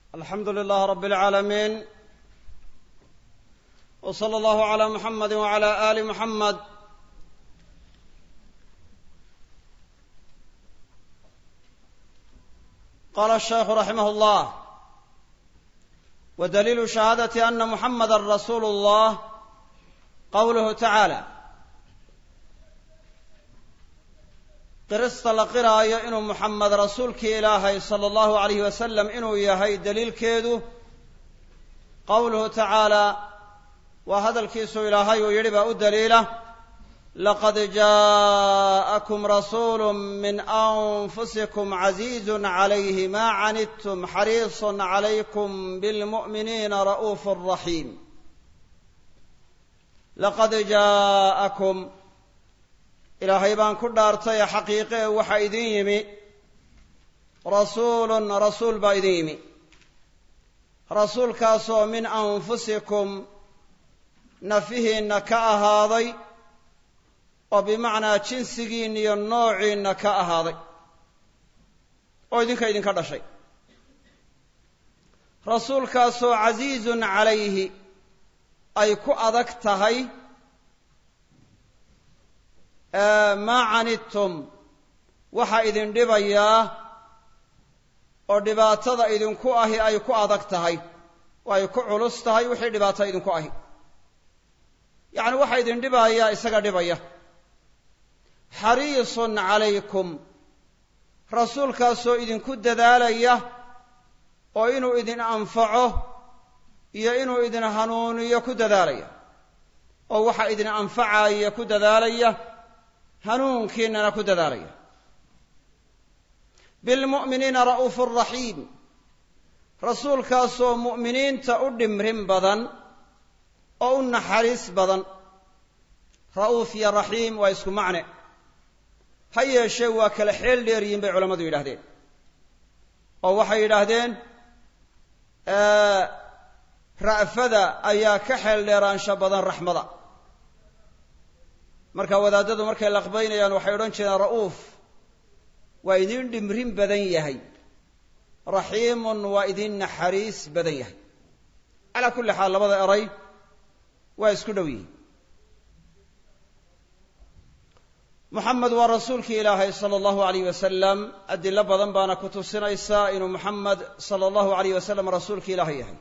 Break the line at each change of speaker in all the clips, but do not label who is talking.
الحمد لله رب العالمين وصلى الله على محمد وعلى آل محمد. قال الشيخ رحمه الله: ودليل شهادة أن محمد رسول الله قوله تعالى qirista la qiraayo inuu muxamed rasuulkii ilaahay sala allahu calayhi wasalam inuu yahay daliilkeedu qowluhu tacaalaa waa hadalkiisu ilaahay uu yidhi baa u daliila laqad jaa'akum rasuulu min anfusikum casiizun calayhi maa canidtum xariisun calaykum bilmu'miniina ra'uufun raxiim. laqad jaa'akum ilaahay baan ku dhaartay xaqiiqe waxaa idin yimi rasuul baa idin yimi, rasuulkaasoo min anfusikum nafihiinna ka ahaaday oo bimacnaa jinsigiinna iyo noociinna ka ahaaday oo idinka dhashay. rasuulkaasoo casiizun calayhi ay ku adag tahay maa canidtum waxa idin dhibayaa oo dhibaatada idinku ahi ay ku adag tahay oo ay ku culus tahay wixii dhibaato idinku ahi, yacni waxa idin dhibayaa isaga dhibaya. xariisun calaykum rasuulkaasoo idinku dadaalaya oo inuu idin anfaco iyo inuu idin hanuuniyo ku dadaalaya, oo waxa idin anfacaya ku dadaalaya, hanuunkiinana ku dadaalaya. bilmu'miniina ra'uufun raxiim rasuulkaasoo mu'miniinta u dhimrin badan oo u naxariis badan. ra'uuf iyo raxiim waa isku macne, ha yeeshee waa kala xeel dheer yihiin bay culammadu yidhaahdeen, oo waxay yidhaahdeen ra'fada ayaa ka xeel dheeraansha badan raxmada. marka wadaadadu markay laqbaynayaan waxay odhan jireen ra'uuf waa idin dhimrin badan yahay, raxiimun waa idin naxariis badan yahay. calaa kulli xaal labada eray waa isku dhow yihiin. muxamed waa rasuulkii ilaahay sala allahu alayh wasalam. adilo badan baana ku tusinaysaa inuu muxamed sala allahu alayh wasalam rasuulkii ilaahay yahay.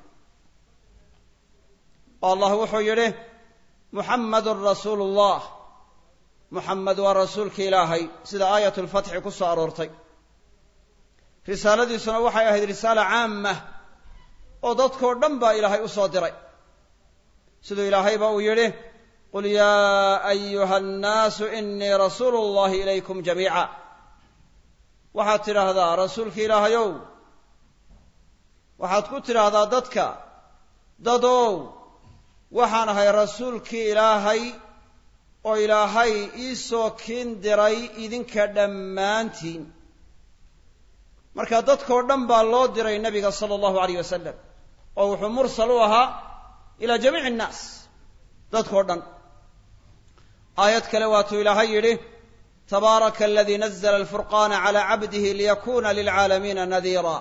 oo allah wuxuu yidhi muxamedun rasuulu llah, muxamed waa rasuulki ilaahay sida aayatulfatxi ku soo aroortay. risaaladiisuna waxay ahayd risaala caamah oo dadkoo dhan baa ilaahay u soo diray, siduu ilaahayba uu yidhi qul yaa ayuha annaasu inii rasuulu llahi ilaykum jamiica. waxaad tidhaahdaa rasuulki ilaahayow, waxaad ku tidhaahdaa dadka dadow waxaan ahay rasuulkii ilaahay oo ilaahay ii soo kiin diray idinka dhammaantiin. marka dadkoo dhan baa loo diray nebiga sala allahu alayh wasalam, oo wuxuu mursal u ahaa ilaa jamiici innaas, dadkoo dhan. aayad kale waatuu ilaahay yidhi tabaaraka aladii nazla alfurqaana calaa cabdihi liyakuna lilcaalamiina nadiira.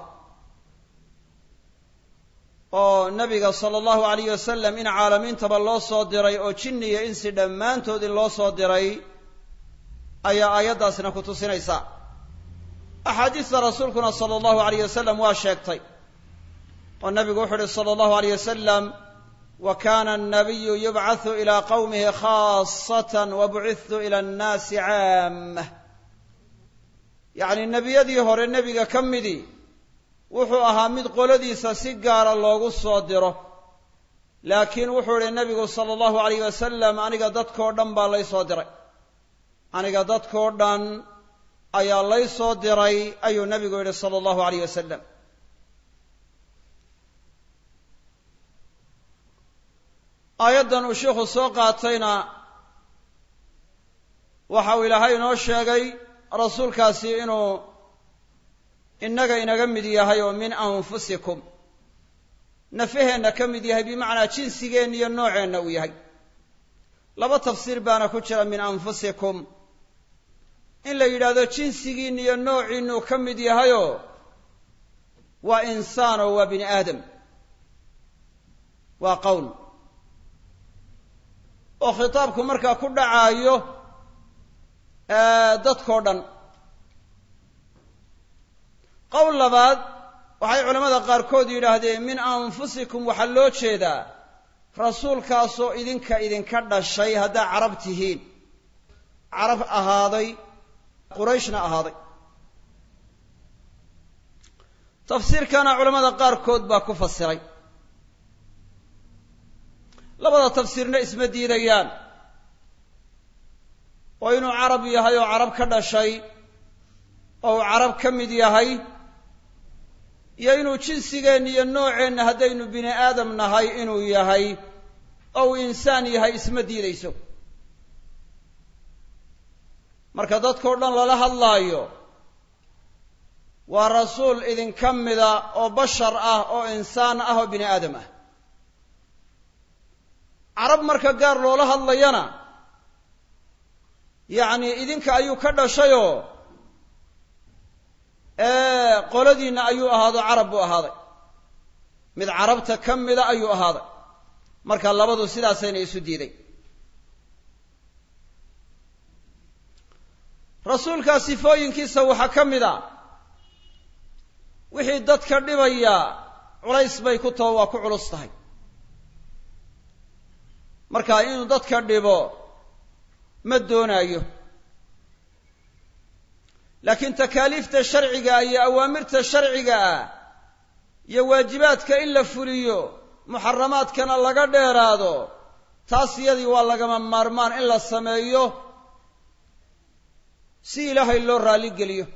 oo nebiga sala allahu alayh wasalam in caalamiintaba loo soo diray oo jinni iyo insi dhammaantood in loo soo diray ayaa aayaddaasna ku tusinaysaa. axaadiista rasuulkuna sala allahu alayh wasalam waa sheegtay, oo nebigu wuxuu uhi sala allahu alayh wasalam wa kana annabiyu yubcathu ilaa qowmihi khaasatan wa bucithu ila annaasi caamah. yacni nebiyadii hore nebiga ka midii wuxuu ahaa mid qoladiisa si gaara loogu soo diro, laakiin wuxuu idhi nebigu sala allahu alayh wasalam aniga dadkoo dhan baa lay soo diray, aniga dadkoo dhan ayaa lay soo diray ayuu nebigu yidhi sala allahu alayh wasalam. aayaddan uu sheikhu soo qaatayna waxa uu ilaahay inoo sheegay rasuulkaasi inuu innaga inaga mid yahay oo min anfusikum nafaheenna ka mid yahay, bimacnaa jinsigeenna iyo nooceenna uu yahay. laba tafsiir baana ku jira min anfusikum. in la yidhaahdo jinsigiinna iyo noociinnu ka mid yahayoo waa insaan oo waa bini aadam waa qowl oo khitaabku markaa ku dhacaayo dadkoo dhan qowl labaad waxay culamada qaarkood yidhaahdeen min anfusikum waxaa loo jeedaa rasuulkaasoo idinka dhashay haddaa carab tihiin carab ahaaday qurayshna ahaaday tafsiirkana culamada qaarkood baa ku fasiray labada tafsiirna isma diidayaan oo inuu carab yahay oo carab ka dhashay oo uu carab ka mid yahay iyo inuu jinsigeenna iyo nooceenna haddaynu bini aadam nahay inuu yahay oo uu insaan yahay isma diidayso marka dadkao dhan lala hadlaayo waa rasuul idinka mida oo bashar ah oo insaan ah oo bini aadam ah carab marka gaar loola hadlayana yacni idinka ayuu ka dhashayoo qoladiinna ayuu ahaado carab buu ahaaday mid carabta ka mida ayuu ahaaday marka labadu sidaasayna isu diiday rasuulka sifooyinkiisa waxaa ka mid a wixii dadka dhibaya culays bay ku taho waa ku culus tahay marka inuu dadka dhibo ma doonaayo laakiin takaaliifta sharciga iyo awaamirta sharciga ah iyo waajibaadka in la fuliyo muxaramaadkana laga dheeraado taas iyadii waa lagama maarmaan in la sameeyo si ilaahay loo raalli geliyo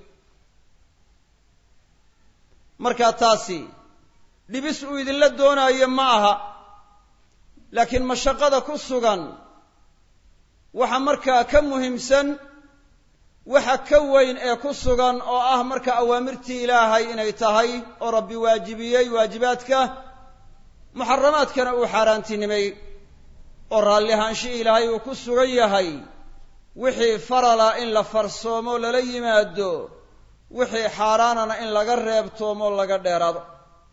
markaa taasi dhibis uu idinla doonaayo ma aha laakiin mashaqada ku sugan waxa markaa ka muhiimsan waxa ka weyn ee ku sugan oo ah marka awaamirtii ilaahay inay tahay oo rabbi waajibiyey waajibaadka muxaramaadkana uu xaaraantinimeeyey oo raalli ahaanshihii ilaahay uu ku sugan yahay wixii farala in la farsoomo lala yimaado wixii xaaraanana in laga reebtoomo laga dheeraado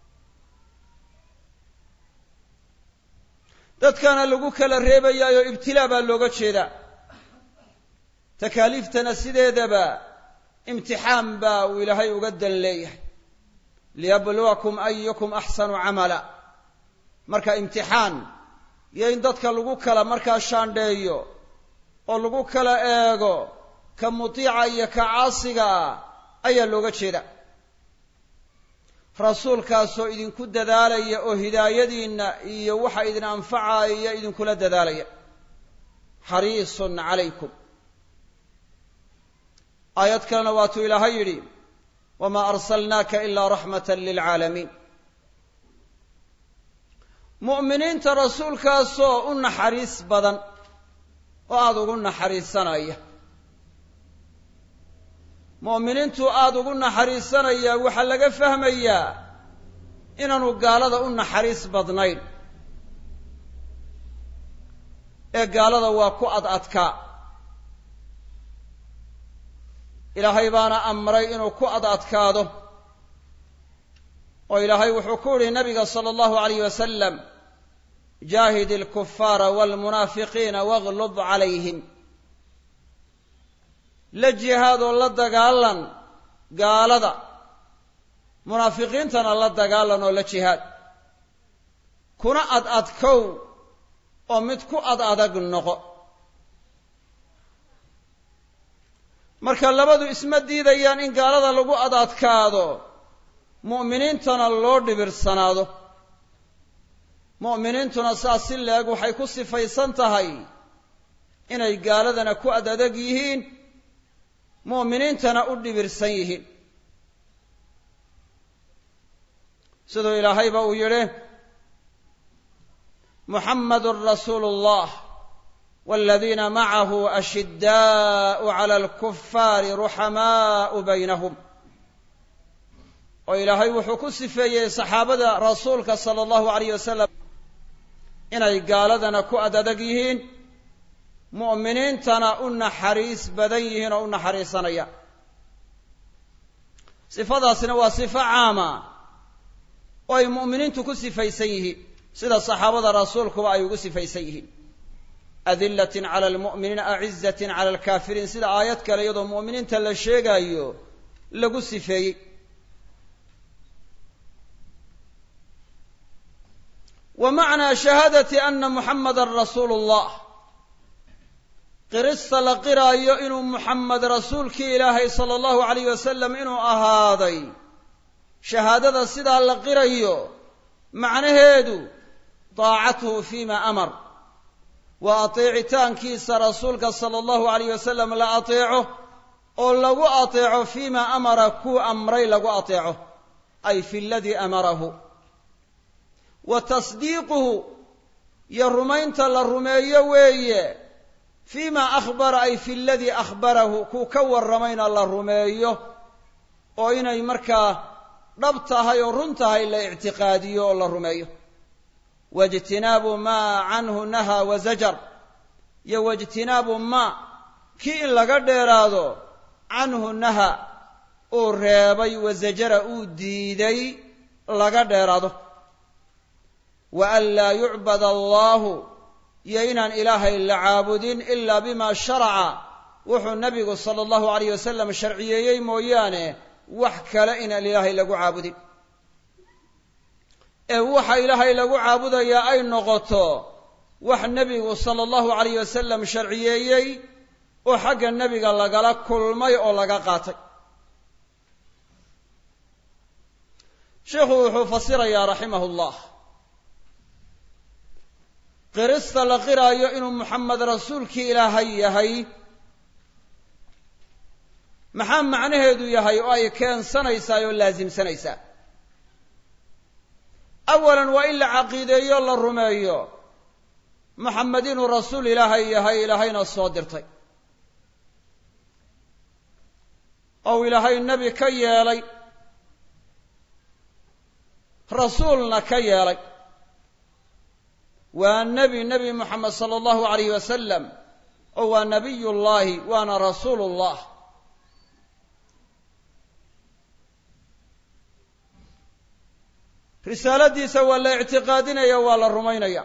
dadkana lagu kala reebayaayo ibtilaa baa looga jeedaa takaaliiftana sideedaba imtixaan baa uu ilaahay uga dan leeyahay liyabluwakum ayukum axsanu camala marka imtixaan iyo in dadka lagu kala markaa shaandheeyo oo lagu kala eego ka mutiica iyo ka caasiga ah ayaa looga jeeda rasuulkaasoo idinku dadaalaya oo hidaayadiinna iyo waxa idin anfacaya idinkula dadaalaya xariisun calaykum aayad kalena waatuu ilaahay yidhi wamaa arsalnaaka ilaa raxmatan lilcaalamiin mu'miniinta rasuulkaasoo u naxariis badan oo aada ugu naxariisanaya mu'miniintu aada ugu naxariisanaya waxaa laga fahmayaa inaanu gaalada u naxariis badnayn ee gaalada waa ku adadkaa ilaahay baana amray inuu ku adadkaado oo ilaahay wuxuu ku yidhi nabiga sala allahu alayh wasalam jaahid alkufaara waalmunaafiqiina waglub calayhim la jihaadoo la dagaalan gaalada munaafiqiintana la dagaalan oo la jihaad kuna adadkow oo mid ku adag noqo marka labadu isma diidayaan in gaalada lagu adadkaado mu'miniintana loo dhibirsanaado mu'miniintuna saas si leeg waxay ku sifaysan tahay inay gaaladana ku adag yihiin mu'miniintana u dhibirsan yihiin siduu ilaahayba uu yidhi muxammadun rasuulu llah waaladiina macahu ashiddaa'u cala alkufaari ruxamaa'u baynahum oo ilaahay wuxuu ku sifeeyey saxaabada rasuulka sala allahu alayh wasalam inay gaaladana ku adag yihiin mu'miniintana u naxariis badan yihiin oo u naxariisanaya sifadaasina waa sifo caama oo ay mu'miniintu ku sifaysan yihiin sida saxaabada rasuulkuba ay ugu sifaysan yihiin adillatin cala almu'miniina acizatin cala alkaafiriin sida aayad kale iyadoo mu'miniinta la sheegaayo lagu sifeeyey wa macnaa shahaadati ana muxammadan rasuulu llah qirista la qiraayo inuu muxamed rasuulkii ilaahay sala allahu alayh wasalam inuu ahaaday shahaadada sidaa la qirayo macnaheedu daacatuhu fiima amar waa ateecitaankiisa rasuulka sala allahu alayh wasalam la ateeco oo lagu ateeco fiima amara kuu amray lagu ateeco ay fi ladii amarahu wa tasdiiquhu iyo rumaynta la rumeeyo weeye fiima akhbara ay fi ladii akhbarahu kuu ka warramayna la rumeeyo oo inay markaa dhab tahay oo run tahay la ictiqaadiyo oo la rumeeyo waijtinaabu maa canhu nahaa wa zajar iyo waijtinaabu maa kii in laga dheeraado canhu naha uu reebay wa zajara uu diiday laga dheeraado wa an laa yucbad allahu iyo inaan ilaahay la caabudin ilaa bima sharaca wuxuu nabigu sala allahu alayh wasalam sharciyeeyey mooyaane wax kale inaan ilaahay lagu caabudin ee waxa ilaahay lagu caabudayaa ay noqoto wax nebigu sala allahu alayh wasalam sharciyeeyey oo xagga nebiga lagala kulmay oo laga qaatay sheikhu wuxuu fasirayaa raximahu llah qirista la qiraayo inuu muxamed rasuulkii ilaahay yahay maxaa macnaheedu yahay oo ay keensanaysaa oo laasimsanaysaa awalan waa in la caqiideeyo la rumeeyo muxamed inuu rasuul ilaahay yahay ilaahayna soo dirtay ou ilaahay nebi ka yeelay rasuulna ka yeelay waa nebi muxamed sala allahu alayh wasalam oo waa nabiyullaahi waana rasuulullah risaaladiisa waa la ictiqaadinaya waa la rumaynaya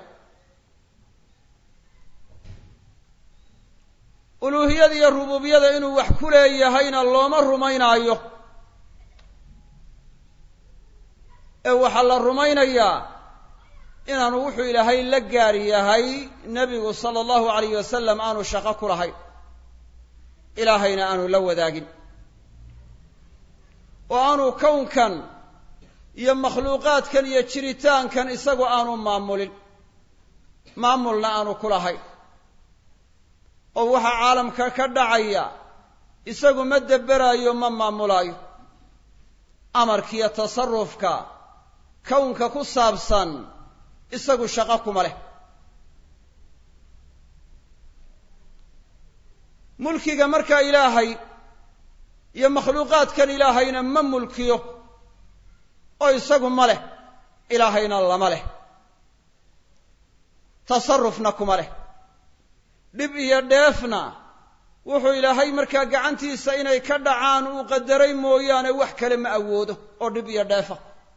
uluuhiyada iyo rububiyada inuu wax ku leeyahayna looma rumaynaayo ee waxaa la rumaynayaa inaanu wuxuu ilaahay la gaar yahay nebigu sala allahu alayh wasalam aanu shaqo ku lahayn ilaahayna aanu la wadaagin oo aanu kownkan iyo makhluuqaadkan iyo jiritaankan isagu aanu maamulin maamulna aanu ku lahayn oo waxa caalamka ka dhacaya isagu ma deberaayo ma maamulaayo amarkiiyo tasarufka kownka ku saabsan isagu shaqo kuma leh mulkiga markaa ilaahay iyo makhluuqaadkan ilaahayna ma mulkiyo oo isagu ma leh ilaahayna lama leh tasarufna kuma leh dhib iyo dheefna wuxuu ilaahay markaa gacantiisa inay ka dhacaan uu qadaray mooyaane wax kale ma awoodo oo dhib iyo dheefa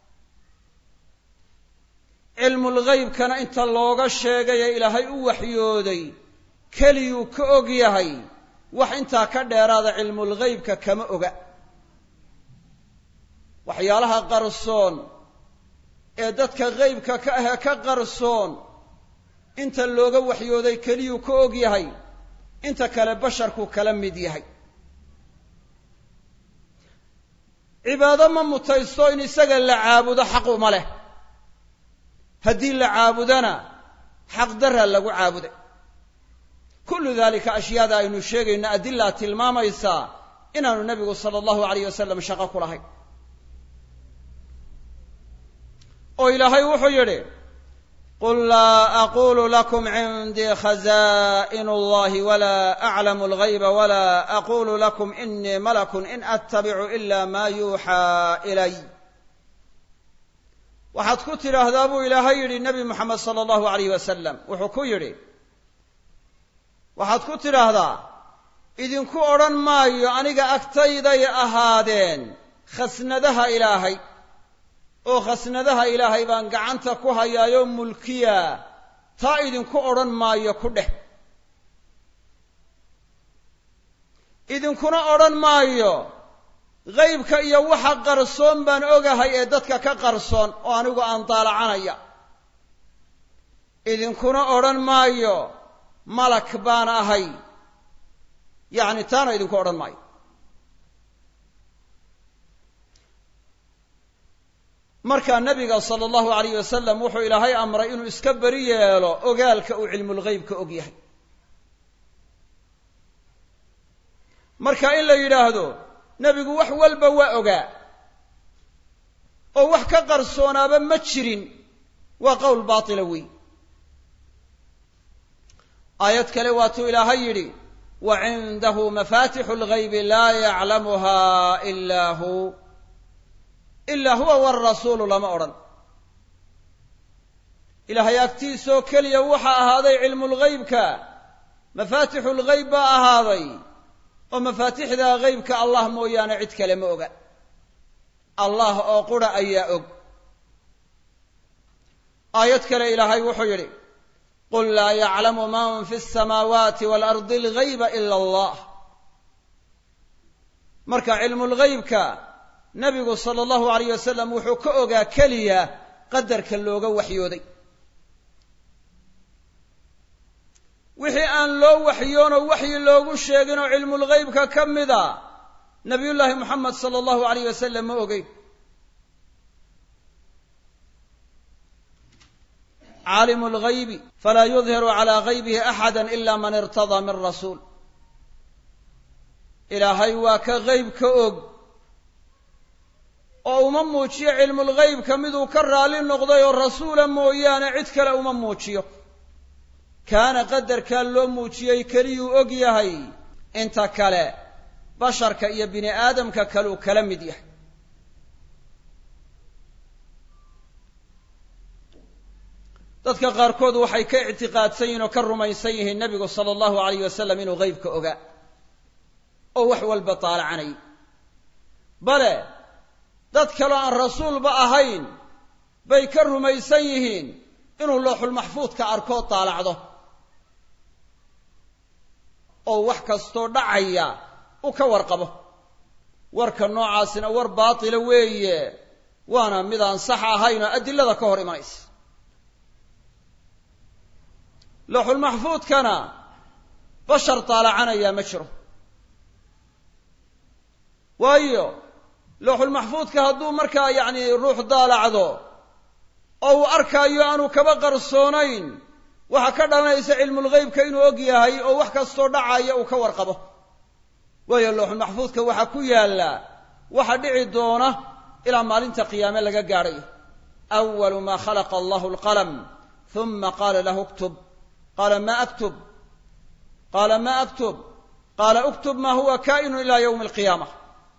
cilmulghaybkana inta looga sheegay ee ilaahay u waxyooday keliyuu ka og yahay wax intaa ka dheeraada cilmulghaybka kama oga waxyaalaha qarsoon ee dadka ghaybka ka ahee ka qarsoon inta looga waxyooday keliyuu ka og yahay inta kale basharku kala mid yahay cibaado ma mutaysto in isaga la caabudo xaq uma leh haddii la caabudana xaq daraa lagu caabuday kullu dalika ashyaada aynu sheegayno adilaa tilmaamaysaa inaanu nebigu sala allahu alayh wasalam shaqo ku lahayn oo ilaahay wuxuu yidhi qul laa aqulu lakum cindii khazaa'inu allahi walaa aclamu alghayba walaa aqulu lakum inii malakun in attabicu ila ma yuuxaa ilay waxaad ku tidhaahdaa buu ilaahay yidhi nebi moxamed sala allahu alayh wasalam wuxuu ku yidhi waxaad ku tidhaahdaa idinku odhan maayo aniga agtayday ahaadeen khasnadaha ilaahay oo khasnadaha ilaahay baan gacanta ku hayaayo mulkiya taa idinku odhan maayo ku dheh idinkuna odhan maayo qaybka iyo waxa qarsoon baan ogahay ee dadka ka qarsoon oo anigu aan daalacanaya idinkuna odhan maayo malak baan ahay yacni taana idinku odhan maayo markaa nabiga sala allahu alayh wasalam wuxuu ilaahay amray inuu iska beri yeelo ogaalka uu cilmulghaybka og yahay marka in la yidhaahdo nebigu wax walba waa ogaa oo wax ka qarsoonaaba ma jirin waa qowl baatila wey aayad kale waatuu ilaahay yidhi wa cindahu mafatixu lghaybi laa yaclamuha ilaa huwa warasuulu lama odhan ilaahay agtiisoo keliya waxaa ahaaday cilmulghaybka mafaatixu lghayb baa ahaaday oo mafaatixda ghaybka allah mooyaane cid kale ma oga allah oo qura ayaa og aayad kale ilaahay wuxuu yidhi qul laa yaclamu man fi الsamaawaati waalardi alghayba ila allah marka cilmulghaybka nabigu sala allahu alayh wasalam wuxuu ka ogaa keliya qadarka looga waxyooday wixii aan loo waxyoonoo waxyi loogu sheeginoo cilmulghaybka ka mida nabiyullaahi moxamed sala allahu alayh wasalam ma ogeyn caalimu lghaybi falaa yudhiru calaa ghaybihi axada ila man irtadaa min rasuul ilaahay waa ka ghaybka og oo uma muujiyo cilmulghaybka miduu ka raali noqday oo rasuula mooyaane cid kale uma muujiyo kaana qadarkaa loo muujiyey keliyuu og yahay inta kale basharka iyo bini aadamka kaleu kala mid yahay dadka qaarkood waxay ka ictiqaadsan yihin oo ka rumaysan yihiin nebigu sala allahu alayh wasalam inuu ghaybka ogaa oo wax walba taalacanay bale dad kaloo aan rasuulba ahayn bay ka rumaysan yihiin inuu looxulmaxfuudka arkoo taalacdo oo wax kastoo dhacaya u ka warqabo warka noocaasina war baatila weeye waana mid aan sax ahayn oo adilada ka hor imanaysa looxulmaxfuudkana bashar taalacanaya ma jiro waayo looxulmaxfuudka hadduu markaa yacni ruux daalacdo oo uu arkaayo aanu kaba qarsoonayn waxaa ka dhalanaysa cilmulghaybka inuu og yahay oo wax kastoo dhacaya uu ka warqabo waayo looxulmaxfuudka waxaa ku yaalla waxa dhici doona ilaa maalinta qiyaame laga gaadhayo awalu maa khalaqa allahu alqalam huma qaala lahu uktub qaala ma aktub qaala ma aktub qaala uktub ma huwa kaa'inun ilaa yawmi alqiyaama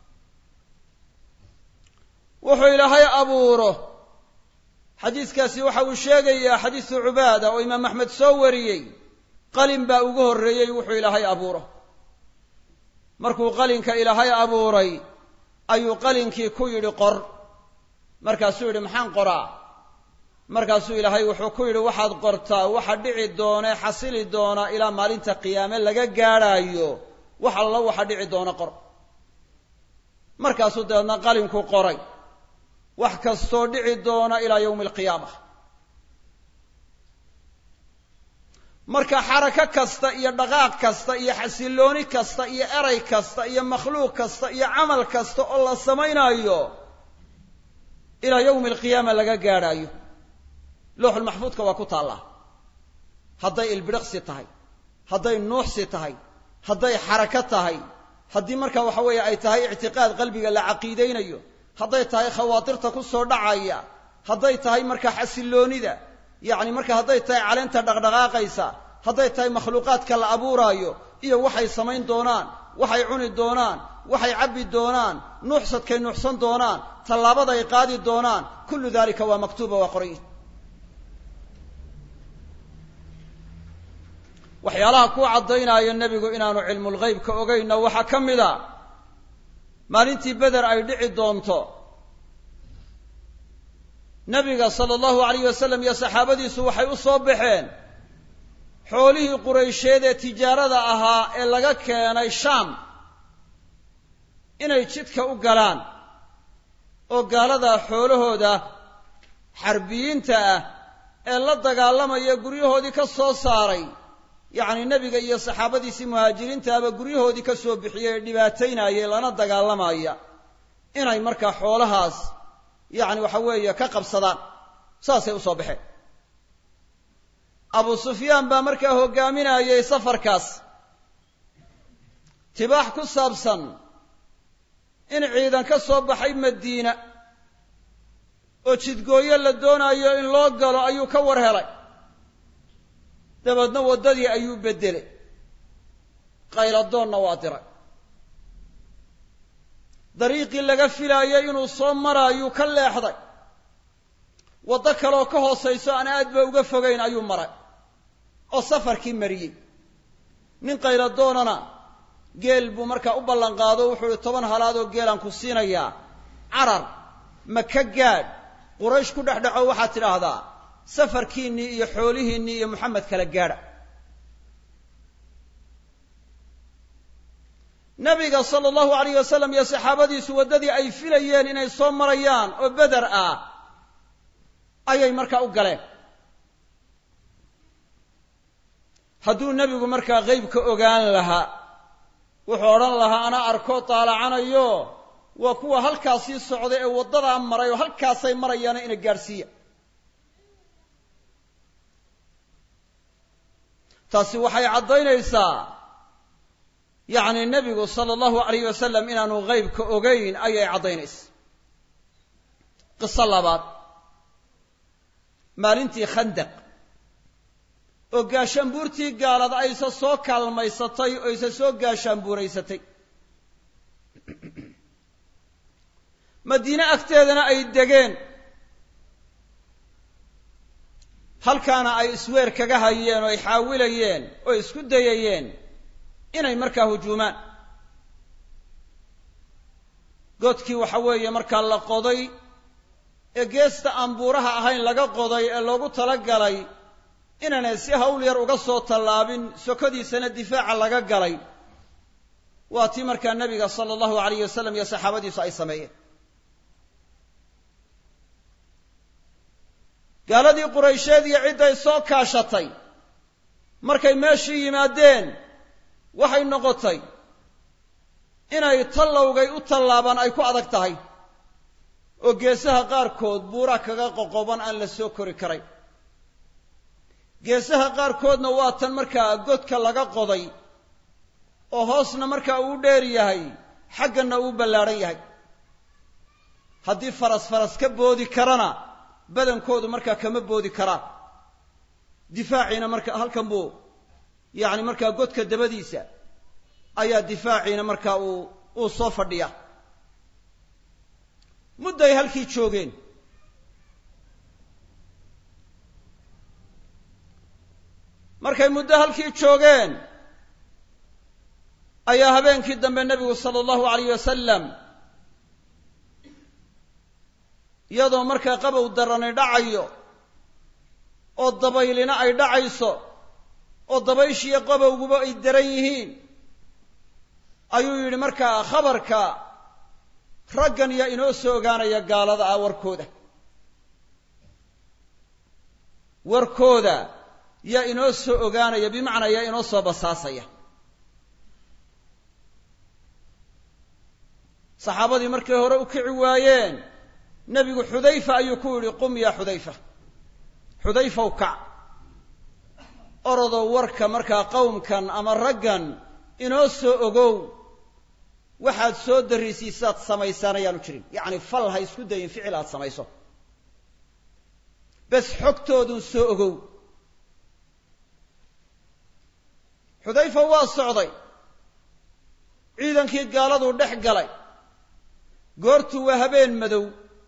wuxuu ilaahay abuuro xadiiskaasi waxa uu sheegayaa xadiisu cubaada oo imaam axmed soo wariyey qalin baa ugu horreeyey wuxuu ilaahay abuuro markuu qalinka ilaahay abuuray ayuu qalinkii ku yidhi qor markaasuu yidhi maxaan qoraa markaasuu ilaahay wuxuu ku yidhi waxaad qortaa waxa dhici doona xasili doona ilaa maalinta qiyaame laga gaadhaayo wax alla waxa dhici doona qor markaasuu dabeedna qalinku qoray wax kastoo dhici doona ilaa yawmi alqiyaama marka xarako kasta iyo dhaqaaq kasta iyo xasilooni kasta iyo eray kasta iyo makhluuq kasta iyo camal kasta oo la samaynayo ilaa yawmi alqiyaama laga gaadhaayo looxulmaxfuudka waa ku taallaa hadday ilbidhiqsi tahay hadday nuuxsi tahay hadday xarako tahay haddii marka waxa weeye ay tahay ictiqaad qalbiga la caqiidaynayo hadday tahay khawaatirta ku soo dhacaya hadday tahay marka xasiloonida yacni marka hadday tahay caleenta dhaqdhaqaaqaysa hadday tahay makhluuqaadka la abuuraayo iyo waxay samayn doonaan waxay cuni doonaan waxay cabbi doonaan nuuxsadkay nuuxsan doonaan tallaabaday qaadi doonaan kullu daalika waa maktuuba waa qorayin waxyaalaha kuu caddaynaayo nebigu inaanu cilmulghaybka ogaynna waxaa ka mid a maalintii beder ay dhici doonto nabiga sala allahu alayh wasalam iyo saxaabadiisu waxay u soo baxeen xoolihii quraysheed ee tijaarada ahaa ee laga keenay shaam inay jidka u galaan oo gaalada xoolahooda xarbiyiinta ah ee la dagaalamaya guryahoodii ka soo saaray yacni nebiga iyo saxaabadiisii muhaajiriintaaba guryahoodii ka soo bixiyey ee dhibaataynayay lana dagaalamaya inay markaa xoolahaas yacni waxa weeye ka qabsadaan saasay u soo baxeen abu sufyaan baa markaa hoggaaminayay safarkaas tibaax ku saabsan in ciidan ka soo baxay madiina oo jidgooyo la doonayo in loo galo ayuu ka war helay dabeedna waddadii ayuu beddelay qayladoonna waa diray dariiqii laga filaayay inuu soo maraayuu ka leexday waddo kaleoo ka hoosayso aan aad ba uga fogayn ayuu maray oo safarkii mariyey nin qayladoonana geel buu markaa u ballanqaado wuxuu ihi 10 halaad oo geelaan ku siinayaa carar ma ka gaadh quraysh ku dhexdhaco waxaad tidhaahdaa safarkiinnii iyo xoolihiinnii iyo maxamed kala gaadha nabiga sala allahu alayh wasalam iyo saxaabadiisu waddadii ay filayeen inay soo marayaan oo beder ah ayay markaa u galeen hadduu nebigu markaa qeybka ogaan lahaa wuxuu odhan lahaa ana arkoo taalacanayo waa kuwa halkaasii socday ee waddadaa maray oo halkaasay marayaana ina gaadhsiiya taasi waxay caddaynaysaa yacni nebigu sala allahu alayh wasalam inaanu qeybka ogayn ayay caddaynaysaa qiso labaad maalintii khandaq oo gaashaanbuurtii gaalada aysa soo kaalmaysatay oo aysa soo gaashaanbuuraysatay madiine agteedana ay degeen halkaana ay isweer kaga hayeen oo ay xaawilayeen oo isku dayayeen inay markaa hujuumaan godkii waxa weeye markaa la qoday ee geesta aan buuraha ahayn laga qoday ee loogu talagalay inaanay si hawl yar uga soo tallaabin sokodiisana difaaca laga galay waa tii markaa nebiga sala allahu alayh wasalam iyo saxaabadiisu ay sameeyeen gaaladii quraysheed iyo cidday soo kaashatay markay meeshii yimaadeen waxay noqotay inay tallowgay u tallaabaan ay ku adag tahay oo geesaha qaarkood buura kaga qoqoban aan la soo kori karay geesaha qaarkoodna waa tan markaa godka laga qoday oo hoosna markaa uu dheer yahay xaggana uu ballaadhan yahay haddii faras ka boodi karana badankoodu markaa kama boodi karaan difaaciina marka halkan buu yacni markaa godka dabadiisa ayaa difaaciina markaa uu soo fadhiya mudday halkii joogeen markay muddo halkii joogeen ayaa habeenkii dambe nebigu sala allahu alayh wasalam iyadoo markaa qabow darani dhacayo oo dabaylina ay dhacayso oo dabayshiiyo qabowguba ay daran yihiin ayuu yidhi markaa khabarka raggan yaa inoo soo ogaanaya gaalada ah warkooda yaa inoo soo ogaanaya bimacnaa yaa inoo soo basaasaya saxaabadii markay hore u kici waayeen nebigu xudayfa ayuu ku yidhi qum yaa xudayfaw kac orodow warka markaa qowmkan ama raggan inoo soo ogow waxaad soo darisiisaad samaysaan ayaanu jirin yacni fal ha isku dayin ficil aad samayso bes xogtoodun soo ogow xudayfa waa socday ciidankii gaaladuu dhex galay goortu waa habeen madow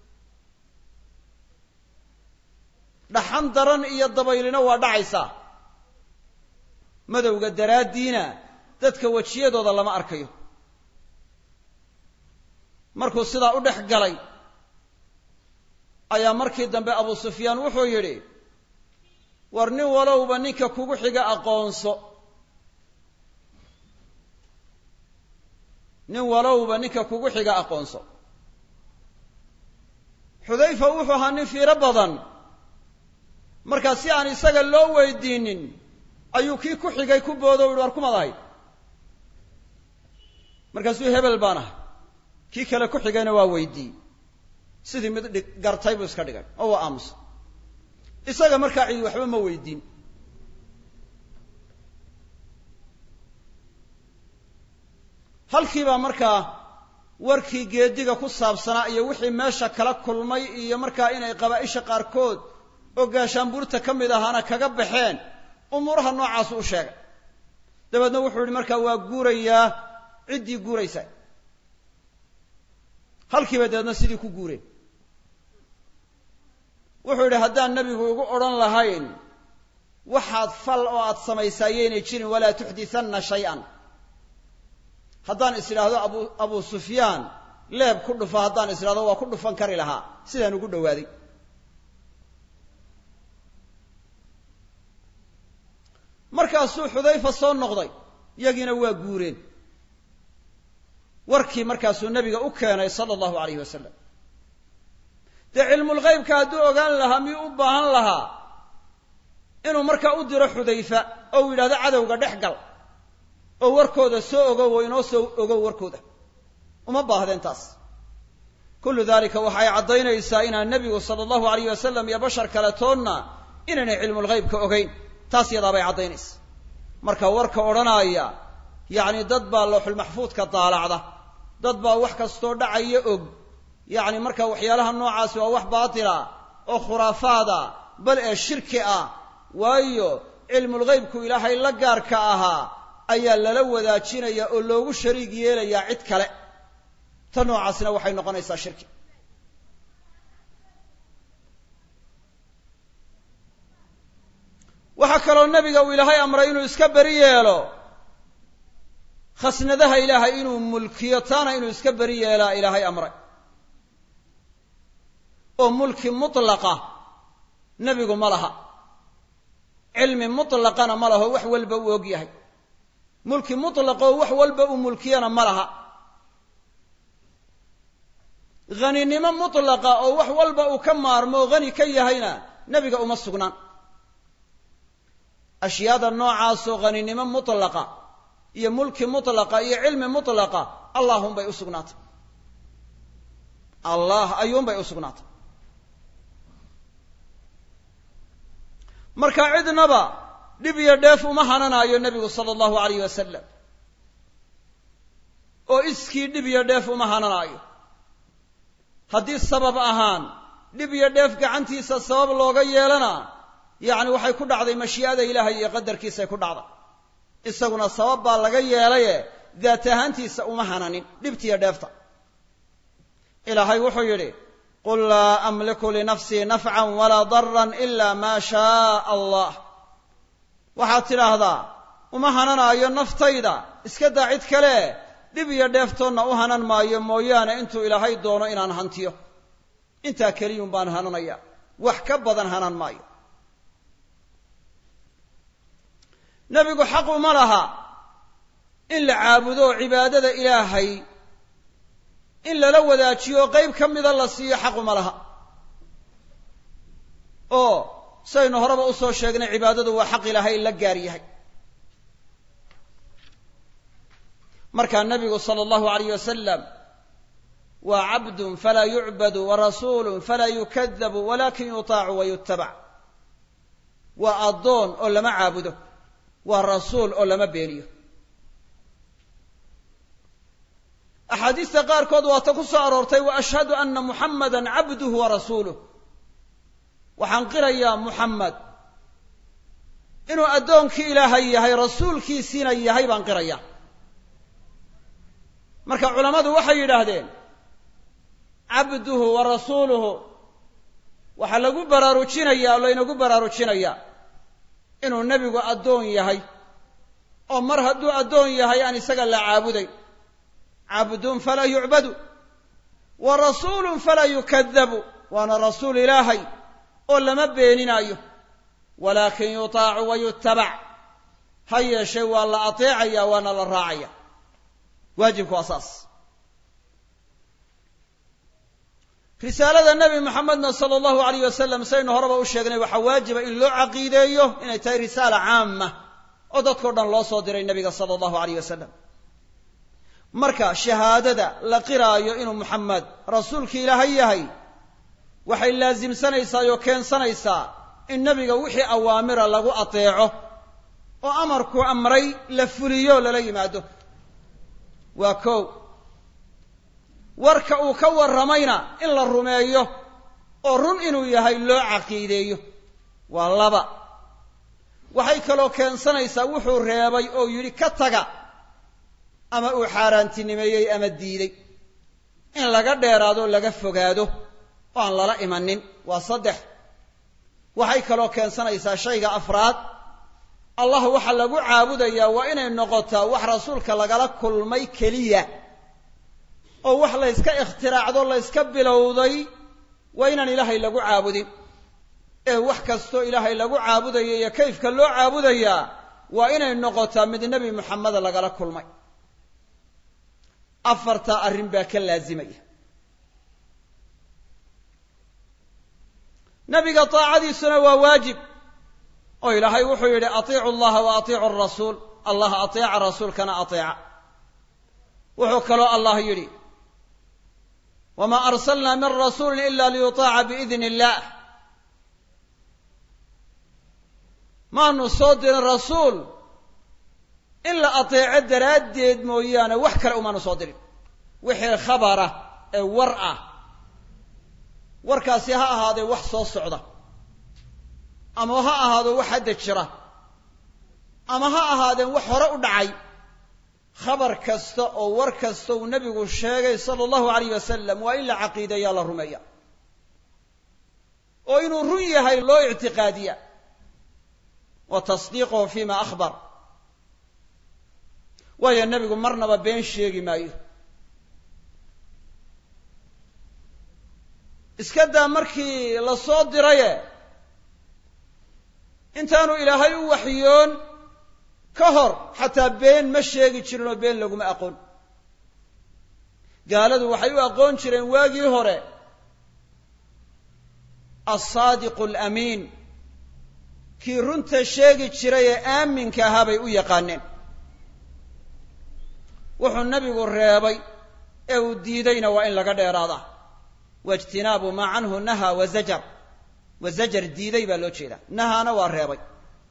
dhaxan daran iyo dabaylina waa dhacaysaa madowga daraaddiina dadka wejiyadooda lama arkayo markuu sidaa u dhex galay ayaa markii dambe Abu Sufyaan wuxuu yidhi war nin walowba ninka kugu xiga aqoonso nin walowba ninka kugu xiga aqoonso Xudayfa wuxuu ahaa nin fiiro badan markaa si aan isaga loo weydiinin ayuu kii ku xigay ku boodo u war kumadahay markaasuu hebel baan ahay kii kale ku xigayna waa weydii sidii mid gartay buu iska dhigay oo waa aamus isaga markaa cid waxba ma weydiin halkiiba markaa warkii geediga ku saabsanaa iyo wixii meesha kala kulmay iyo markaa inay qabaa'isha qaarkood oo gaashaanbuurta ka mid ahaana kaga baxeen umuuraha noocaas u sheegay dabeedna wuxuu yidhi markaa waa guurayaa ciddii guuraysa halkiiba dabeedna sidii ku guureen wuxuu yidhi haddaan nebigu igu odhan lahayn waxaad fal oo aad samaysaa yaynay jirin walaa tuxdisanna shay-an haddaan is idhaahdo abu Sufyaan leeb ku dhufa haddaan is idhahdo waa ku dhufan kari lahaa sidaan ugu dhowaaday markaasuu Xudayfa soo noqday yagiina waa guureen warkii markaasuu nabiga u keenay sala allahu alayhi wasallam dee cilmulghaybka hadduu ogaan lahaa miyuu u baahan lahaa inuu markaa u diro Xudayfa oo uu yidhahdo cadowga dhex gal oo warkooda soo ogow oo inoo soo ogow warkooda uma baahdeen taas kullu daalika waxay caddaynaysaa inaan nebigu sala allahu alayh wasalam iyo bashar kale toonna inaynay cilmulghaybka ogeyn taas yadaa bay caddaynaysa marka warka odhanaya yacni dad baa looxulmaxfuudka daalacda dad baa wax kastoo dhacaya og yacni marka waxyaalaha noocaasi waa wax baatila oo khuraafaada bal ee shirki ah waayo cilmulghaybku ilaahay la gaarka ahaa ayaa lala wadaajinaya oo loogu shariig yeelayaa cid kale ta noocaasina waxay noqonaysaa shirki waxaa kaloo nebiga uu ilaahay amray inuu iska beri yeelo khasnadaha ilaahay inuu mulkiyo taana inuu iska beri yeelaa ilaahay amray oo mulki mutlaqa nebigu ma laha cilmi mutlaqana ma laho wax walba uu og yahay mulki mutlaqa oo wax walba uu mulkiyana ma laha haninimo mutlaqa oo wax walba uu ka maarmo hani ka yahayna nebiga uma sugnaan ashyaada noocaasoo haninimo mutlaqa iyo mulki mutlaqa iyo cilmi mutlaqa allahunbay u sugnaatay allah ayuunbay u sugnaatay marka cidnaba dhib iyo dheef uma hananaayo nebigu sala allahu alayh wasalam oo iskii dhib iyo dheef uma hananaayo haddii sabab ahaan dhib iyo dheef gacantiisa sabab looga yeelana yacni waxay ku dhacday mashii'ada ilaahay iyo qadarkiisay ku dhacday isaguna sabab baa laga yeelaye daat ahaantiisa uma hananin dhibtiiyo dheefta ilaahay wuxuu yidhi qul laa amliku linafsii nafcan walaa daran ila maa shaaa allah waxaad tidhaahdaa uma hananaayo naftayda iska daa cid kale dhib iyo dheeftoonna u hanan maayo mooyaane intuu ilaahay doono inaan hantiyo intaa keliyun baan hananaya wax ka badan hanan maayo nebigu xaq uma laha in la caabudo cibaadada ilaahay in lala wadaajiyo qayb ka mida la siiyo xaq uma laha oo saynu horeba u soo sheegnay cibaadadu waa xaq ilaahay la gaar yahay markaa nebigu sala allahu alayh wasalam waa cabdun falaa yucbadu wa rasuulun falaa yukadabu walakin yutaacu wa yutabac waa addoon oo lama caabudo waa rasuul oo lama beeniyo axaadiista qaarkood waa ta ku soo aroortay wa ashhadu anna muxammadan cabduhu wa rasuuluh waxaan qirayaa muxammed inuu addoonkii ilaahay yahay rasuulkiisiina yahay baan qirayaa marka culammadu waxay yidhaahdeen cabduhu wa rasuuluhu waxaa lagu baraarujinayaa oo laynagu baraarujinayaa inuu nebigu addoon yahay oo mar hadduu addoon yahay aan isaga la caabuday cabdun falaa yucbadu wa rasuulun falaa yukadabu waana rasuul ilaahay oo lama beeninayo walaakin yutaacu wa yutabac ha yeeshee waa la ateecaya waana la raacaya waajibku waa saas risaalada nebi moxamedna sala allahu alayh wasalam saynu horeba u sheegnay waxaa waajiba in loo caqiideeyo inay tahay risaala caama oo dadkao dhan loo soo diray nebiga sala allahu alayh wasalam marka shahaadada la qiraayo inuu muxamed rasuulkii ilaahay yahay waxay laasimsanaysaa oo keensanaysaa in nebiga wixii awaamira lagu ateeco oo amarkuu amray la fuliyo lala yimaado waa kow warka uu ka warramayna in la rumeeyo oo run inuu yahay loo caqiideeyo waa laba waxay kaloo keensanaysaa wuxuu reebay oo yidhi ka taga ama uu xaaraantinimeeyey ama diiday in laga dheeraado laga fogaado oo aan lala imanin waa saddex waxay kaloo keensanaysaa shayga afraad allah waxa lagu caabudayaa waa inay noqotaa wax rasuulka lagala kulmay keliya oo wax la yska ikhtiraacdo la yska bilowday waa inaan ilaahay lagu caabudin ee wax kastoo ilaahay lagu caabudayo iyo kayfka loo caabudayaa waa inay noqotaa mid nebi moxamed lagala kulmay afartaa arrin baa ka laazimaya nebiga taacadiisuna waa waajib oo ilaahay wuxuu yidhi atiicu allaha wa atiicu arasuul allah ateeca rasuulkana ateeca wuxuu kaloo allah yidhi wamaa arsalnaa min rasuulin ila liyutaaca biidni illaah maanu soo dirin rasuul in la ateeco daraaddeed mooyaane wax kale umaanu soo dirin wixii khabara ee war ah warkaasi ha ahaadee wax soo socda ama ha ahaado wax hadda jira ama ha ahaadeen wax hore u dhacay khabar kasta oo war kasta uu nebigu sheegay sala allahu alayh wasalam waa in la caqiideeyaa la rumeeya oo inuu run yahay loo ictiqaadiya wa tasdiiquhu fima akhbar waayo nebigu marnaba been sheegi maayo iska daa markii la soo diraye intaanu ilaahay u waxyoon ka hor xataa been ma sheegi jirin oo been laguma aqoon gaaladu waxay u aqoon jireen waagii hore alsaadiqu alamiin kii runta sheegi jiray ee aaminka ahaa bay u yaqaaneen wuxuu nebigu reebay ee uu diidayna waa in laga dheeraadaa waijtinaabu maa canhu nahaa wazajar wazajar diiday baa loo jeedaa nahaana waa reebay